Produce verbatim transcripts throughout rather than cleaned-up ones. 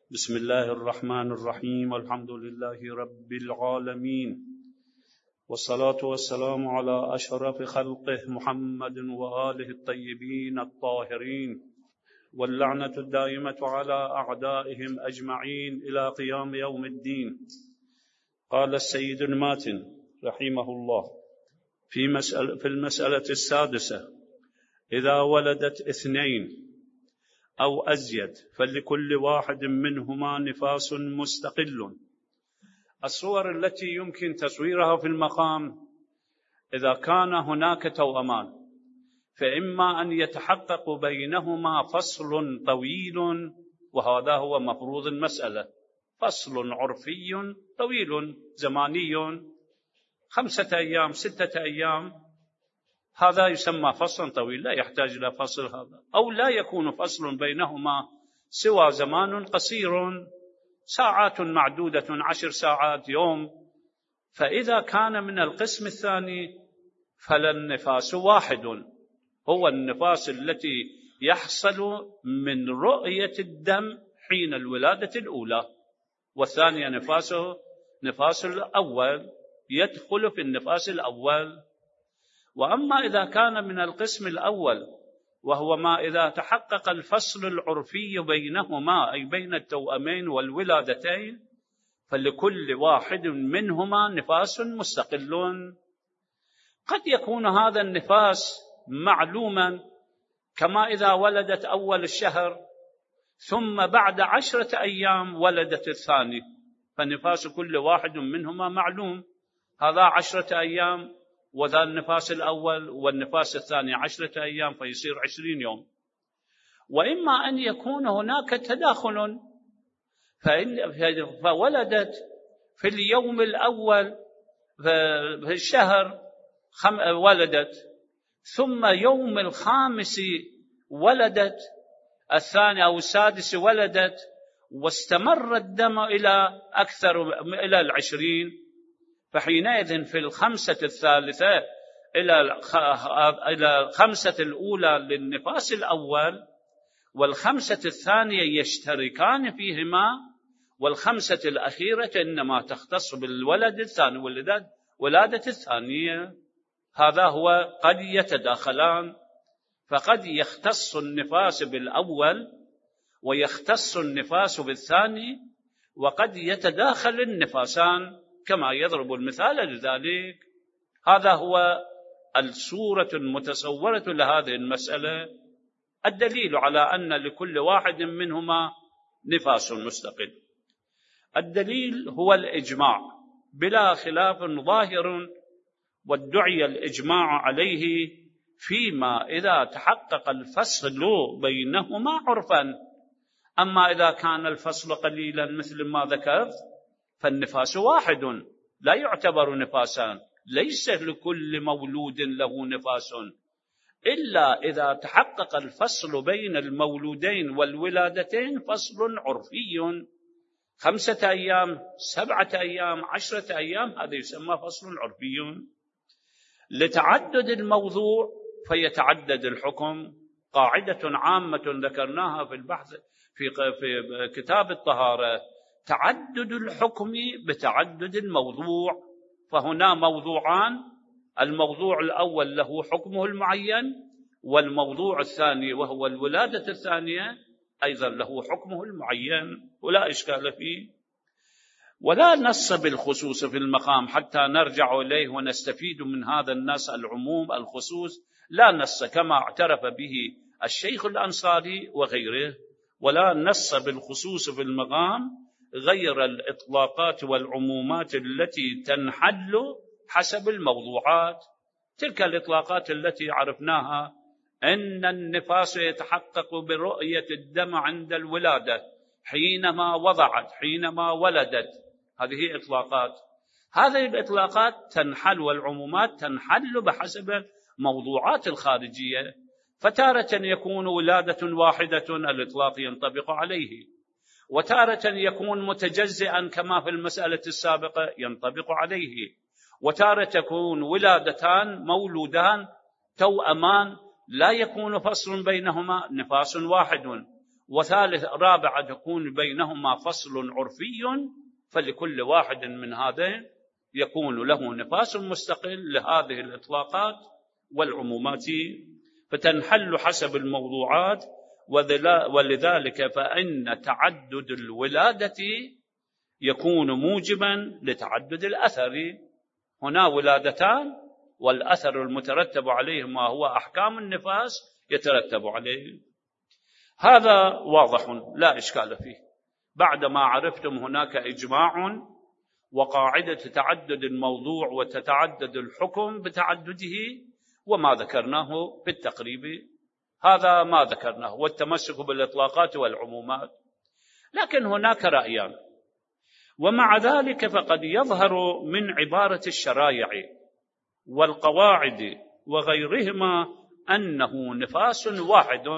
بسم الله الرحمن الرحيم والحمد لله رب العالمين والصلاة والسلام على أشرف خلقه محمد وآله الطيبين الطاهرين واللعنة الدائمة على أعدائهم أجمعين إلى قيام يوم الدين. قال السيد الماتن رحمه الله في, مسألة في المسألة السادسة: إذا ولدت اثنين أو أزيد فلكل واحد منهما نفاس مستقل. الصور التي يمكن تصويرها في المقام: إذا كان هناك توأمان فإما أن يتحقق بينهما فصل طويل، وهذا هو مفروض المسألة، فصل عرفي طويل زماني خمسة أيام ستة أيام، هذا يسمى فصل طويل لا يحتاج إلى فصل هذا، أو لا يكون فصل بينهما سوى زمان قصير ساعات معدودة عشر ساعات يوم، فإذا كان من القسم الثاني فالنفاس واحد، هو النفاس التي يحصل من رؤية الدم حين الولادة الأولى، والثانية نفاسه نفاس الأول يدخل في النفاس الأول. وأما إذا كان من القسم الأول وهو ما إذا تحقق الفصل العرفي بينهما أي بين التوأمين والولادتين فلكل واحد منهما نفاس مستقل. قد يكون هذا النفاس معلوما، كما إذا ولدت أول الشهر ثم بعد عشرة أيام ولدت الثاني، فنفاس كل واحد منهما معلوم، هذا عشرة أيام وذا النفاس الأول والنفاس الثاني عشرة أيام فيصير عشرين يوم. وإما أن يكون هناك تداخل، فإن فولدت في اليوم الأول في الشهر ولدت، ثم يوم الخامس ولدت الثاني أو السادس ولدت، واستمر الدم إلى أكثر إلى العشرين، فحينئذ في الخمسة الثالثة إلى الخمسة الأولى للنفاس الأول والخمسة الثانية يشتركان فيهما، والخمسة الأخيرة إنما تختص بالولد الثاني ولادة الثانية. هذا هو قد يتداخلان، فقد يختص النفاس بالأول ويختص النفاس بالثاني، وقد يتداخل النفاسان كما يضرب المثال لذلك. هذا هو الصورة المتصورة لهذه المسألة، الدليل على أن لكل واحد منهما نفاس مستقل. الدليل هو الإجماع بلا خلاف ظاهر، وادعي الإجماع عليه فيما إذا تحقق الفصل بينهما عرفا. أما إذا كان الفصل قليلا مثل ما ذكرت فالنفاس واحد لا يعتبر نفاسان، ليس لكل مولود له نفاس، إلا إذا تحقق الفصل بين المولودين والولادتين فصل عرفي خمسة أيام سبعة أيام عشرة أيام، هذا يسمى فصل عرفي. لتعدد الموضوع فيتعدد الحكم. قاعدة عامة ذكرناها في البحث في كتاب الطهارة: تعدد الحكم بتعدد الموضوع. فهنا موضوعان، الموضوع الأول له حكمه المعين، والموضوع الثاني وهو الولادة الثانية أيضا له حكمه المعين، ولا إشكال فيه. ولا نص بالخصوص في المقام حتى نرجع إليه ونستفيد من هذا النص العموم الخصوص، لا نص كما اعترف به الشيخ الأنصاري وغيره. ولا نص بالخصوص في المقام غير الإطلاقات والعمومات التي تنحل حسب الموضوعات. تلك الإطلاقات التي عرفناها: أن النفاس يتحقق برؤية الدم عند الولادة حينما وضعت حينما ولدت، هذه إطلاقات. هذه الإطلاقات تنحل والعمومات تنحل بحسب موضوعات الخارجية، فتارة يكون ولادة واحدة الإطلاق ينطبق عليه، وتارة يكون متجزئا كما في المسألة السابقة ينطبق عليه، وتارة تكون ولادتان مولودان توأمان لا يكون فصل بينهما نفاس واحد، وثالث رابعة تكون بينهما فصل عرفي، فلكل واحد من هذين يكون له نفاس مستقل لهذه الإطلاقات والعمومات، فتنحل حسب الموضوعات. ولذلك فإن تعدد الولادة يكون موجبا لتعدد الأثر. هنا ولادتان والأثر المترتب عليهما هو أحكام النفاس يترتب عليه. هذا واضح لا إشكال فيه. بعدما عرفتم هناك إجماع وقاعدة تعدد الموضوع وتتعدد الحكم بتعدده وما ذكرناه في التقريب، هذا ما ذكرناه، والتمسك بالإطلاقات والعمومات. لكن هناك رأيان، ومع ذلك فقد يظهر من عبارة الشرائع والقواعد وغيرهما أنه نفاس واحد.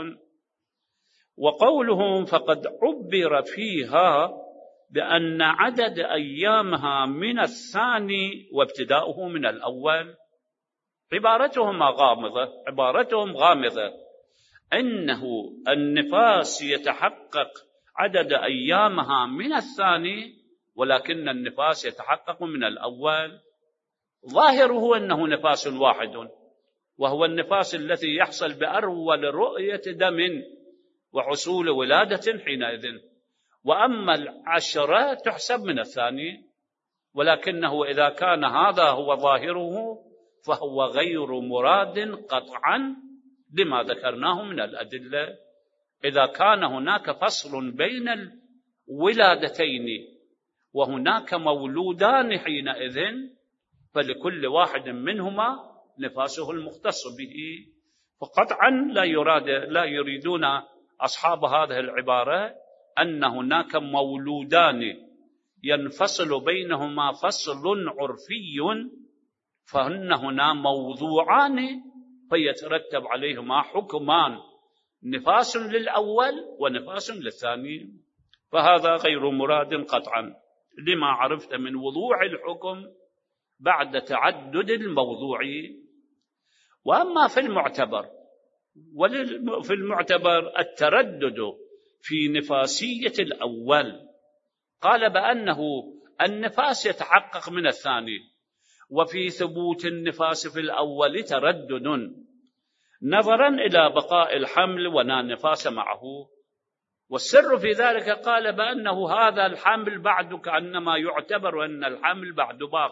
وقولهم فقد عبر فيها بأن عدد أيامها من الثاني وابتداؤه من الأول. عبارتهم غامضة، عبارتهم غامضة إنه النفاس يتحقق عدد أيامها من الثاني، ولكن النفاس يتحقق من الأول. ظاهره أنه نفاس واحد، وهو النفاس الذي يحصل بأول رؤية دم وحصول ولادة حينئذ، وأما العشرة تحسب من الثاني. ولكنه إذا كان هذا هو ظاهره فهو غير مراد قطعا لما ذكرناه من الأدلة. إذا كان هناك فصل بين الولادتين وهناك مولودان حينئذ فلكل واحد منهما نفاسه المختص به. فقطعا لا يراد لا يريدون أصحاب هذه العبارة أن هناك مولودان ينفصل بينهما فصل عرفي، فهن هنا موضوعان فيترتب عليهما حكمان، نفاس للأول ونفاس للثاني. فهذا غير مراد قطعا لما عرفت من وضوح الحكم بعد تعدد الموضوع. وأما في المعتبر وفي المعتبر التردد في نفاسية الأول، قال بأنه النفاس يتحقق من الثاني، وفي ثبوت النفاس في الأول تردد نظرا إلى بقاء الحمل ولا نفاس معه. والسر في ذلك قال بأنه هذا الحمل بعد كأنما يعتبر أن الحمل بعد باق،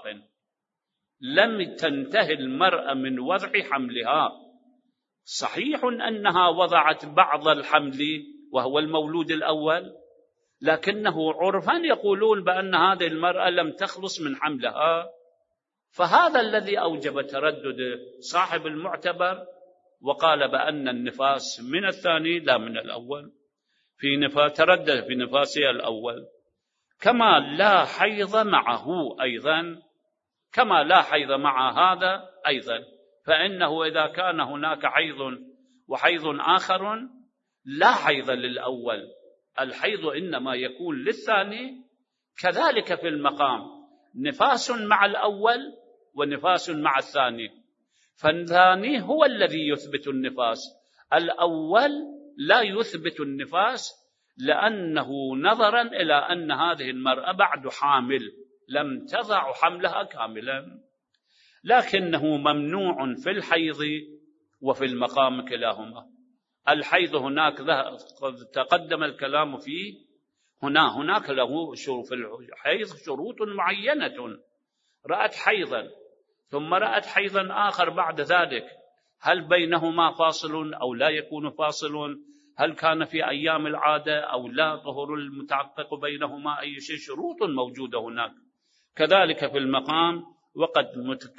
لم تنتهي المرأة من وضع حملها. صحيح أنها وضعت بعض الحمل وهو المولود الأول، لكنه عرفا يقولون بأن هذه المرأة لم تخلص من حملها. فهذا الذي أوجب تردد صاحب المعتبر، وقال بأن النفاس من الثاني لا من الأول، في نفاس تردد في نفاسها الأول. كما لا حيض معه أيضا، كما لا حيض مع هذا أيضا، فإنه إذا كان هناك حيض وحيض آخر لا حيض للأول، الحيض إنما يكون للثاني. كذلك في المقام نفاس مع الأول ونفاس مع الثاني، فالثاني هو الذي يثبت النفاس، الأول لا يثبت النفاس، لأنه نظرا إلى أن هذه المرأة بعد حامل لم تضع حملها كاملا. لكنه ممنوع في الحيض وفي المقام كلاهما. الحيض هناك تقدم الكلام فيه، هنا هناك له في الحيض شروط معينة. رأت حيضا ثم رأت حيضا آخر بعد ذلك، هل بينهما فاصل أو لا يكون فاصل؟ هل كان في أيام العادة أو لا؟ طهر المتعقق بينهما أي شيء، شروط موجودة هناك. كذلك في المقام. وقد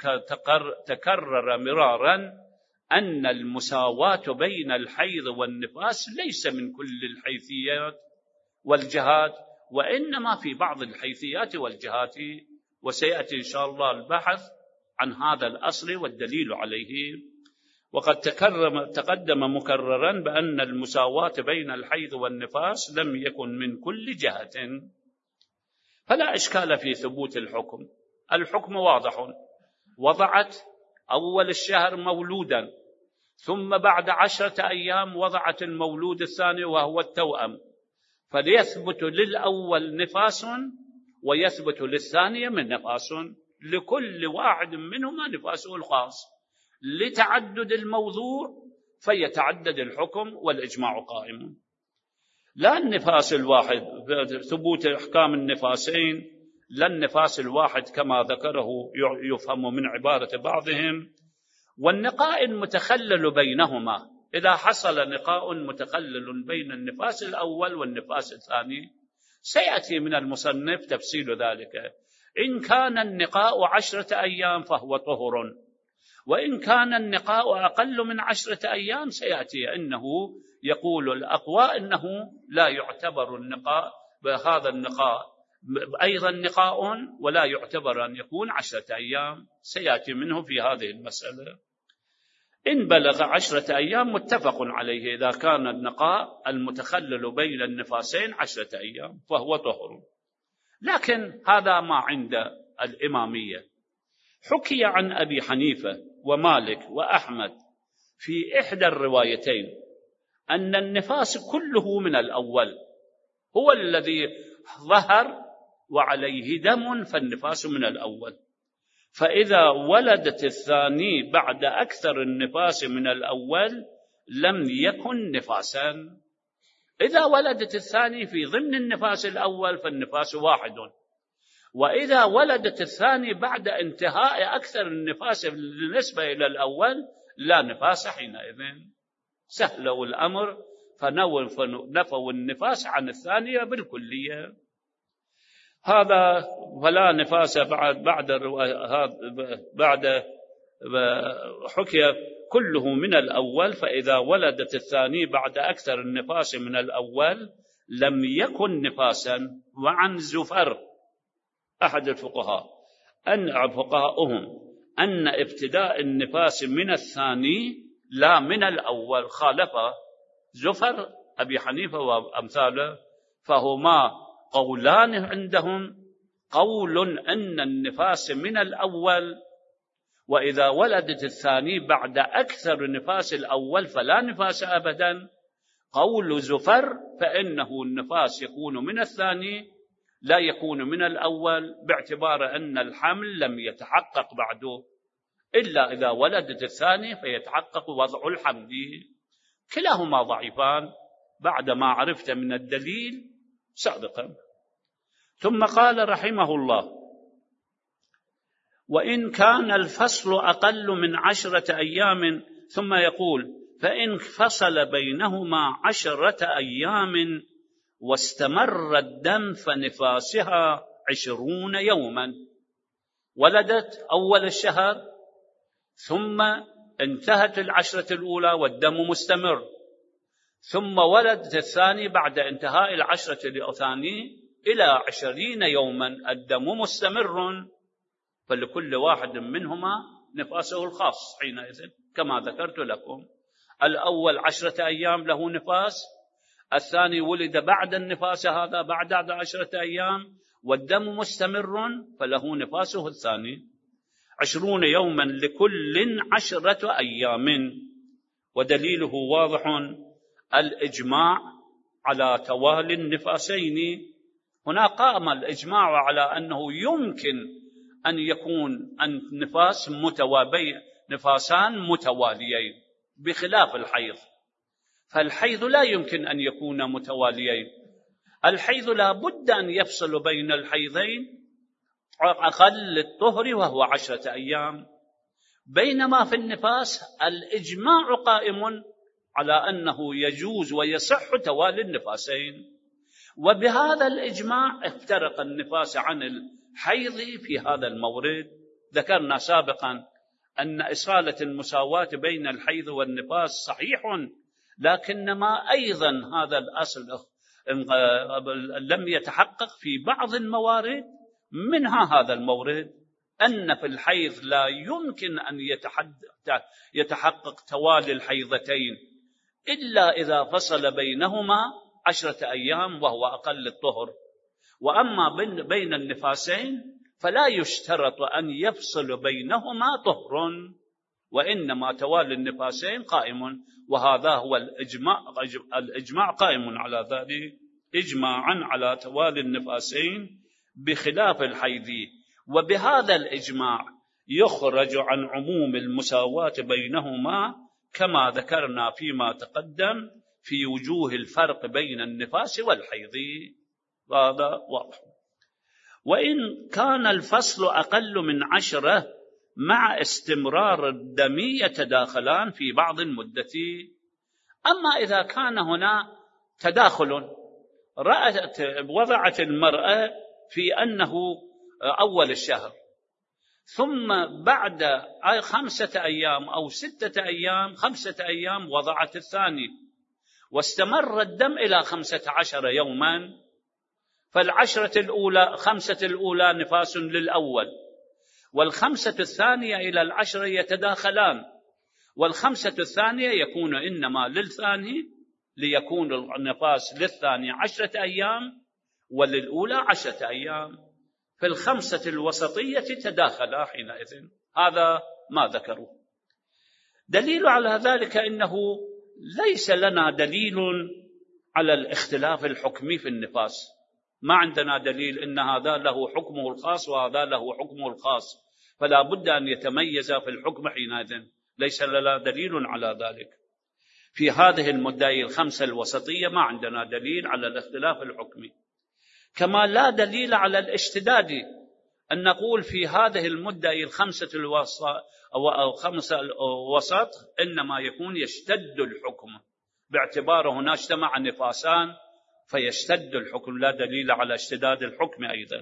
تكرر مرارا أن المساواة بين الحيض والنفاس ليس من كل الحيثيات والجهات، وإنما في بعض الحيثيات والجهات، وسيأتي إن شاء الله البحث عن هذا الأصل والدليل عليه. وقد تقدم مكررا بأن المساواة بين الحيض والنفاس لم يكن من كل جهة، فلا إشكال في ثبوت الحكم. الحكم واضح، وضعت أول الشهر مولودا، ثم بعد عشرة أيام وضعت المولود الثاني وهو التوأم، فليثبت للأول نفاس ويثبت للثانية من نفاس، لكل واحد منهما نفاسه الخاص، لتعدد الموضوع فيتعدد الحكم والإجماع قائم. لا النفاس الواحد، ثبوت أحكام النفاسين لا النفاس الواحد كما ذكره يفهم من عبارة بعضهم. والنقاء المتخلل بينهما، إذا حصل نقاء متخلل بين النفاس الأول والنفاس الثاني سيأتي من المصنف تفصيل ذلك. إن كان النقاء عشرة أيام فهو طهر، وإن كان النقاء أقل من عشرة أيام سيأتي أنه يقول الأقوى أنه لا يعتبر النقاء بهذا النقاء أيضا نقاء، ولا يعتبر أن يكون عشرة أيام، سيأتي منه في هذه المسألة. إن بلغ عشرة أيام متفق عليه، إذا كان النقاء المتخلل بين النفاسين عشرة أيام فهو طهر. لكن هذا ما عند الإمامية. حكي عن أبي حنيفة ومالك وأحمد في إحدى الروايتين أن النفاس كله من الأول هو الذي ظهر وعليه دم، فالنفاس من الأول. فإذا ولدت الثاني بعد أكثر النفاس من الأول لم يكن نفاسا. إذا ولدت الثاني في ضمن النفاس الأول فالنفاس واحد، وإذا ولدت الثاني بعد انتهاء أكثر النفاس بالنسبة إلى الأول لا نفاس حينئذ. سهلوا الأمر فنفوا النفاس عن الثانية بالكلية. هذا فلا نفاس بعد بعد بعد حكي كله من الأول، فإذا ولدت الثاني بعد أكثر النفاس من الأول لم يكن نفاسا. وعن زفر أحد الفقهاء أن فقهاؤهم أن ابتداء النفاس من الثاني لا من الأول، خالف زفر أبي حنيفة وأمثاله، فهما قولان عندهم: قول أن النفاس من الأول، وإذا ولدت الثاني بعد أكثر نفاس الأول فلا نفاس أبدا. قول زفر فإنه النفاس يكون من الثاني لا يكون من الأول، باعتبار أن الحمل لم يتحقق بعده، إلا إذا ولدت الثاني فيتحقق وضع الحمل. كلاهما ضعيفان بعد ما عرفت من الدليل سابقا. ثم قال رحمه الله: وإن كان الفصل أقل من عشرة أيام، ثم يقول: فإن فصل بينهما عشرة أيام واستمر الدم فنفاسها عشرون يوما. ولدت أول الشهر ثم انتهت العشرة الأولى والدم مستمر، ثم ولدت الثاني بعد انتهاء العشرة الثانية إلى عشرين يوما الدم مستمر، فلكل واحد منهما نفاسه الخاص حينئذ كما ذكرت لكم. الأول عشرة أيام له نفاس، الثاني ولد بعد النفاس هذا بعد عشرة أيام والدم مستمر فله نفاسه الثاني. عشرون يوما لكل عشرة أيام. ودليله واضح: الإجماع على توالي النفاسين. هنا قام الإجماع على أنه يمكن أن يكون النفاس متوابي نفاسان متواليين بخلاف الحيض، فالحيض لا يمكن أن يكون متواليين. الحيض لا بد أن يفصل بين الحيضين أقل الطهر وهو عشرة أيام، بينما في النفاس الإجماع قائم على أنه يجوز ويصح توالي النفاسين. وبهذا الإجماع افترق النفاس عن الحيض في هذا المورد. ذكرنا سابقا أن إصالة المساواة بين الحيض والنفاس صحيح، لكنما أيضا هذا الأصل لم يتحقق في بعض الموارد، منها هذا المورد أن في الحيض لا يمكن أن يتحقق توالي الحيضتين إلا إذا فصل بينهما عشرة أيام وهو أقل الطهر. وأما بين النفاسين فلا يشترط أن يفصل بينهما طهر، وإنما توالي النفاسين قائم، وهذا هو الإجماع الإجماع قائم على ذلك إجماعا على توالي النفاسين بخلاف الحيض. وبهذا الإجماع يخرج عن عموم المساواة بينهما كما ذكرنا فيما تقدم في وجوه الفرق بين النفاس والحيض. هذا واضح. وإن كان الفصل أقل من عشرة مع استمرار الدم يتداخلان في بعض المدة. أما إذا كان هنا تداخل، رأت وضعت المرأة في أنه أول الشهر، ثم بعد خمسة أيام أو ستة أيام خمسة أيام وضعت الثاني، واستمر الدم إلى خمسة عشر يوما، فالعشرة الأولى خمسة الأولى نفاس للأول، والخمسة الثانية إلى العشرة يتداخلان، والخمسة الثانية يكون إنما للثاني ليكون النفاس للثاني عشرة أيام وللأولى عشرة أيام، في الخمسة الوسطية تداخلا حينئذ. هذا ما ذكروا. دليل على ذلك إنه ليس لنا دليل على الاختلاف الحكمي في النفاس، ما عندنا دليل إن هذا له حكمه الخاص وهذا له حكمه الخاص، فلا بد أن يتميز في الحكم حينئذ، ليس لنا دليل على ذلك. في هذه المدة الخمسة الوسطية ما عندنا دليل على الاختلاف الحكمي، كما لا دليل على الاشتداد، أن نقول في هذه المدة الخمسة الوسط أو خمسة الوسط إنما يكون يشتد الحكم باعتبار هنا اجتمع نفاسان فيشتد الحكم، لا دليل على اشتداد الحكم أيضا.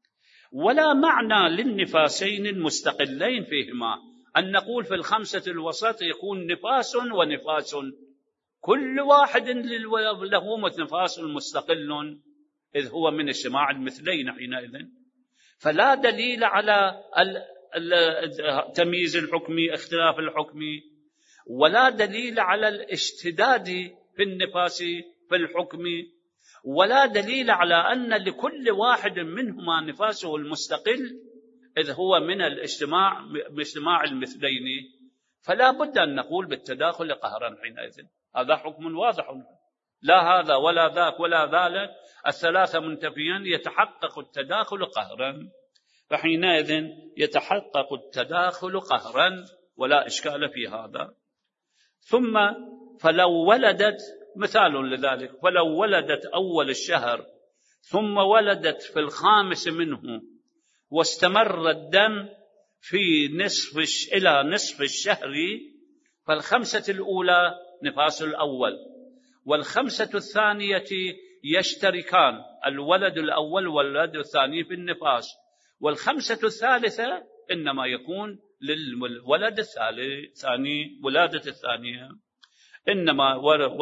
ولا معنى للنفاسين المستقلين فيهما أن نقول في الخمسة الوسط يكون نفاس ونفاس، كل واحد له نفاس مستقل إذ هو من اجتماع المثلين حينئذ، فلا دليل على تمييز الحكمي اختلاف الحكمي، ولا دليل على الاشتداد في النفاس في الحكم، ولا دليل على أن لكل واحد منهما نفاسه المستقل إذ هو من الاجتماع باجتماع المثلين، فلا بد أن نقول بالتداخل قهرا حينئذ. هذا حكم واضح، لا هذا ولا ذاك ولا ذلك، الثلاثة منتفيان، يتحقق التداخل قهرا، فحينئذ يتحقق التداخل قهرا ولا إشكال في هذا. ثم فلو ولدت، مثال لذلك، فلو ولدت أول الشهر ثم ولدت في الخامس منه واستمر الدم في نصف إلى نصف الشهر، فالخمسة الأولى نفاس الأول، والخمسة الثانية يشتركان الولد الأول والولد الثاني في النفاس، والخمسة الثالثة إنما يكون للولد الثاني ولادة الثانية، إنما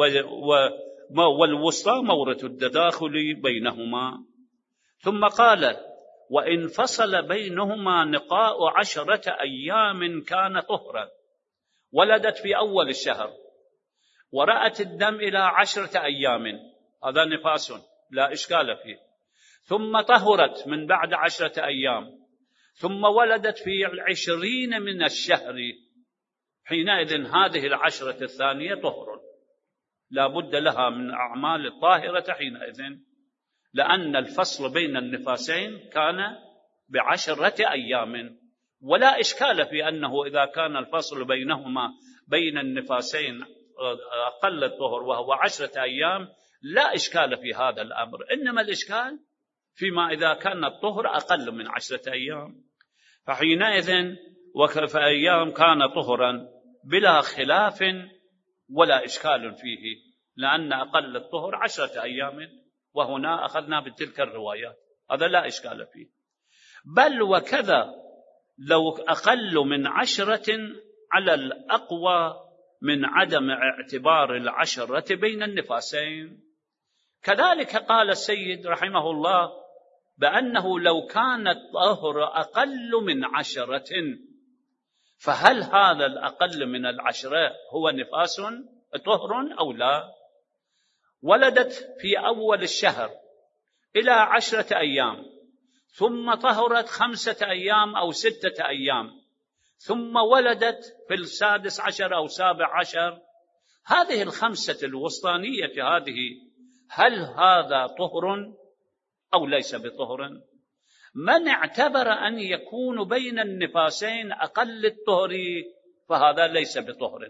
والوسطى مورد التداخل بينهما. ثم قال: وإن فصل بينهما نقاء عشرة أيام كان طهرا. ولدت في أول الشهر ورأت الدم إلى عشرة أيام، هذا نفاس لا إشكال فيه، ثم طهرت من بعد عشرة أيام، ثم ولدت في العشرين من الشهر، حينئذ هذه العشرة الثانية طهر، لا بد لها من أعمال الطاهرة حينئذ، لأن الفصل بين النفاسين كان بعشرة أيام، ولا إشكال في أنه إذا كان الفصل بينهما بين النفاسين أقل الطهر وهو عشرة أيام لا إشكال في هذا الأمر، إنما الإشكال فيما إذا كان الطهر أقل من عشرة أيام، فحينئذ وكف أيام كان طهرا بلا خلاف ولا إشكال فيه، لأن أقل الطهر عشرة أيام، وهنا أخذنا بتلك الروايات، هذا لا إشكال فيه. بل وكذا لو أقل من عشرة على الأقوى من عدم اعتبار العشرة بين النفاسين. كذلك قال السيد رحمه الله بأنه لو كان الطهر أقل من عشرة، فهل هذا الأقل من العشرة هو نفاس طهر أو لا؟ ولدت في أول الشهر إلى عشرة أيام، ثم طهرت خمسة أيام أو ستة أيام، ثم ولدت في السادس عشر أو سابع عشر، هذه الخمسة الوسطانية هذه هل هذا طهر أو ليس بطهر؟ من اعتبر أن يكون بين النفاسين أقل الطهر فهذا ليس بطهر،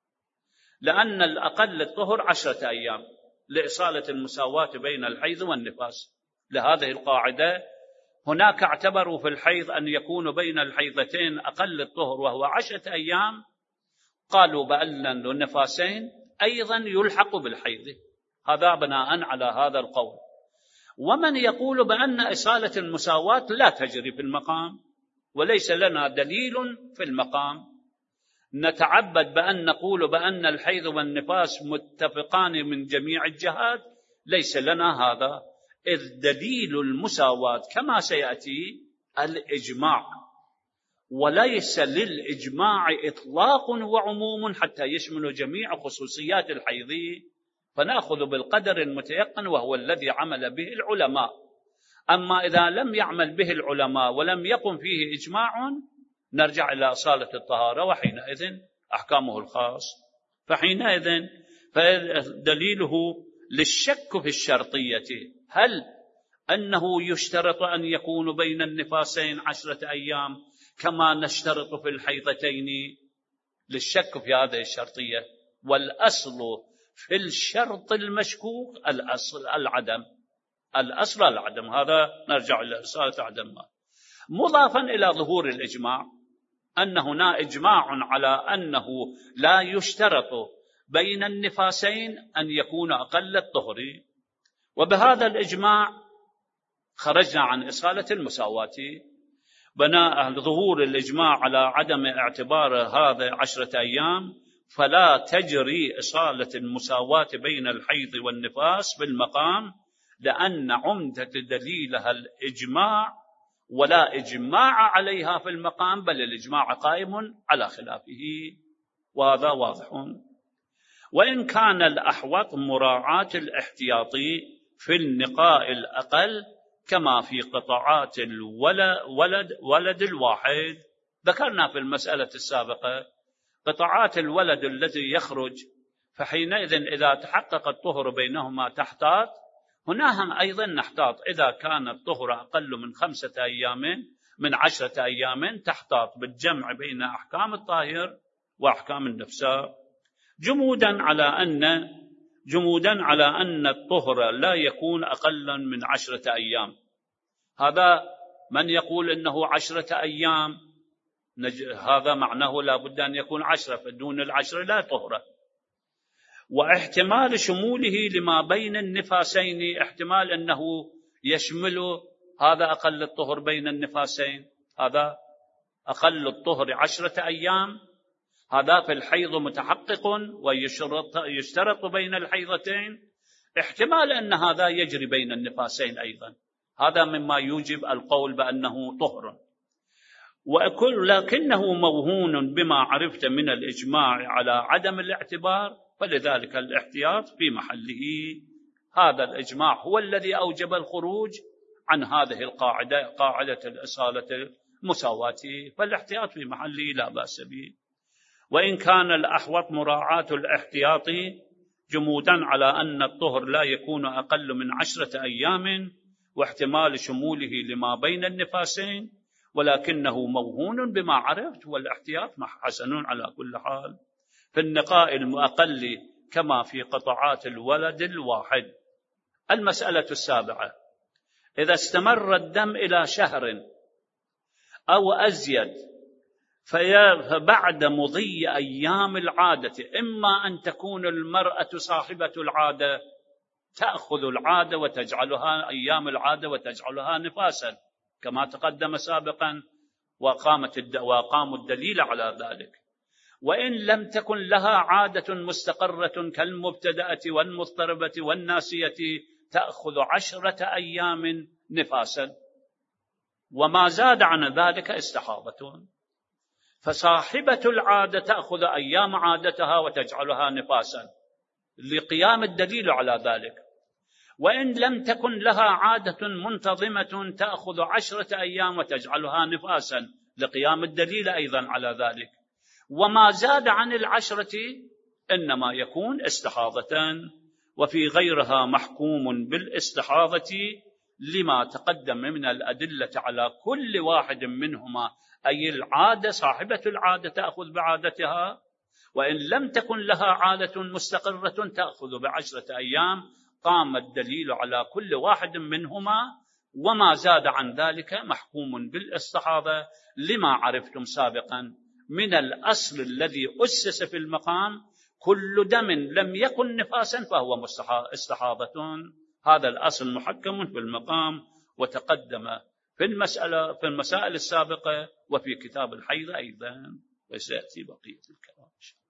لأن الأقل الطهر عشرة أيام لإصالة المساواة بين الحيض والنفاس. لهذه القاعدة هناك اعتبروا في الحيض أن يكون بين الحيضتين أقل الطهر وهو عشرة أيام، قالوا بأن النفاسين أيضا يلحق بالحيض، هذا بناء على هذا القول. ومن يقول بأن إصالة المساواة لا تجري في المقام وليس لنا دليل في المقام، نتعبد بأن نقول بأن الحيض والنفاس متفقان من جميع الجهات، ليس لنا هذا، إذ دليل المساواة كما سيأتي الإجماع، وليس للإجماع إطلاق وعموم حتى يشمل جميع خصوصيات الحيض، فنأخذ بالقدر المتيقن وهو الذي عمل به العلماء. أما إذا لم يعمل به العلماء ولم يقم فيه إجماع نرجع إلى أصالة الطهارة، وحينئذ أحكامه الخاص. فحينئذ فدليله للشك في الشرطية، هل أنه يشترط أن يكون بين النفاسين عشرة أيام كما نشترط في الحيضتين؟ للشك في هذه الشرطية، والأصل في الشرط المشكوك الأصل العدم، الأصل العدم، هذا نرجع إلى أصالة عدمها. مضافا إلى ظهور الإجماع أن هنا إجماع على أنه لا يشترط بين النفاسين أن يكون أقل الطهر، وبهذا الإجماع خرجنا عن إصالة المساواة. بناء ظهور الإجماع على عدم اعتبار هذا عشرة أيام فلا تجري إصالة المساواة بين الحيض والنفاس بالمقام، لأن عمدة دليلها الإجماع ولا إجماع عليها في المقام، بل الإجماع قائم على خلافه، وهذا واضح. وإن كان الأحوط مراعاة الاحتياطي في النقاء الأقل كما في قطاعات الولد ولد الواحد، ذكرنا في المسألة السابقة قطاعات الولد الذي يخرج، فحينئذ إذا تحقق الطهر بينهما تحتاط، هنا أيضا نحتاط، إذا كان الطهر أقل من خمسة أيام من عشرة أيام تحتاط بالجمع بين أحكام الطاهر وأحكام النفساء، جمودا على أن جمودا على أن الطهر لا يكون أقل من عشرة أيام. هذا من يقول إنه عشرة أيام هذا معناه لا بد أن يكون عشرة، فدون العشرة لا طهر. واحتمال شموله لما بين النفاسين، احتمال أنه يشمل هذا أقل الطهر بين النفاسين، هذا أقل الطهر عشرة أيام، هذا في الحيض متحقق ويشترط بين الحيضتين، احتمال أن هذا يجري بين النفاسين أيضا، هذا مما يوجب القول بأنه طهر. ولكنه موهون بما عرفت من الإجماع على عدم الاعتبار، فلذلك الاحتياط في محله. هذا الإجماع هو الذي أوجب الخروج عن هذه القاعدة، قاعدة الإصالة المساواة، فالاحتياط في محله لا بأس به. وإن كان الأحوط مراعاة الاحتياط جمودا على أن الطهر لا يكون أقل من عشرة أيام واحتمال شموله لما بين النفاسين، ولكنه موهون بما عرفت، والاحتياط حسن على كل حال في النقاء المؤقل كما في قطعات الولد الواحد. المسألة السابعة: إذا استمر الدم إلى شهر أو أزيد فبعد مضي أيام العادة، إما أن تكون المرأة صاحبة العادة تأخذ العادة وتجعلها أيام العادة وتجعلها نفاسا كما تقدم سابقا، وقامت وقاموا الدليل على ذلك. وإن لم تكن لها عادة مستقرة كالمبتدأة والمضطربة والناسية تأخذ عشرة أيام نفاسا، وما زاد عن ذلك استحاضة، فصاحبة العادة تأخذ أيام عادتها وتجعلها نفاسا لقيام الدليل على ذلك. وإن لم تكن لها عادة منتظمة تأخذ عشرة أيام وتجعلها نفاسا لقيام الدليل أيضا على ذلك. وما زاد عن العشرة إنما يكون استحاضة، وفي غيرها محكوم بالاستحاضة لما تقدم من الأدلة على كل واحد منهما، أي العادة صاحبة العادة تأخذ بعادتها، وإن لم تكن لها عادة مستقرة تأخذ بعشرة أيام. قام الدليل على كل واحد منهما، وما زاد عن ذلك محكوم بالاستحاضة لما عرفتم سابقا من الأصل الذي أسس في المقام: كل دم لم يكن نفاسا فهو استحاضة. هذا الأصل محكم في المقام، وتقدم في المسألة في المسائل السابقة وفي كتاب الحيض أيضا، وسيأتي بقية الكلام.